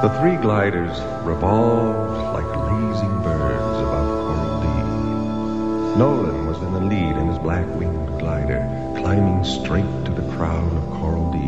The three gliders revolved like lazy birds above Coral D. Nolan was in the lead in his black-winged glider, climbing straight to the crown of Coral D.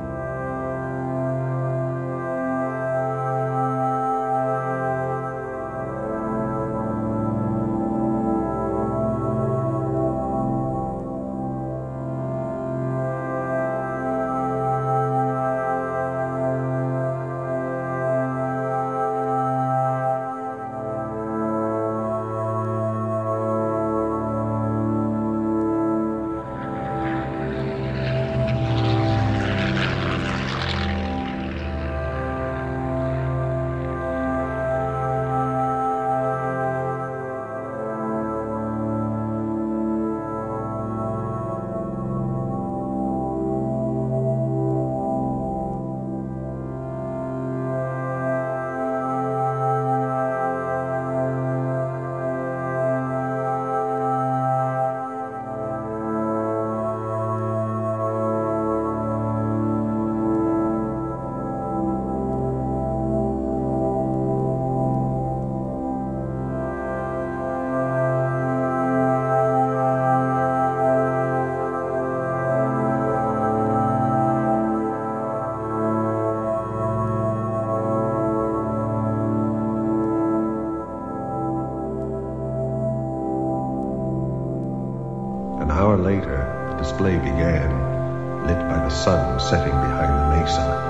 An hour later, the display began, lit by the sun setting behind the mesa.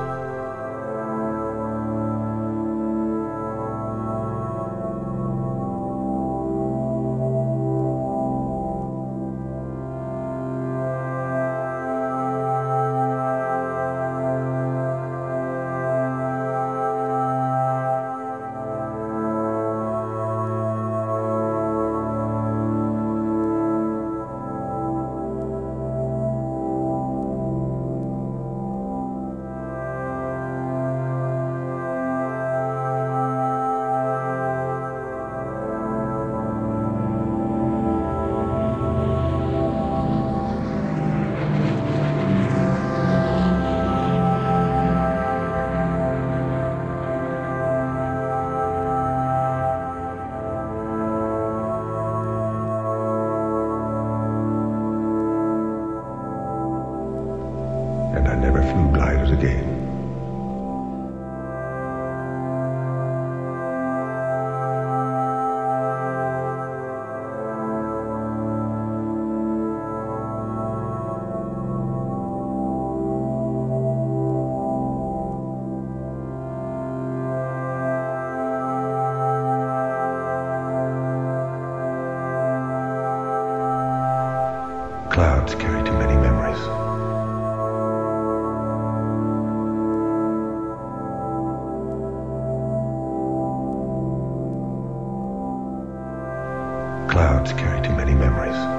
And I never flew gliders again. Clouds carry too many memories. Clouds carry too many memories.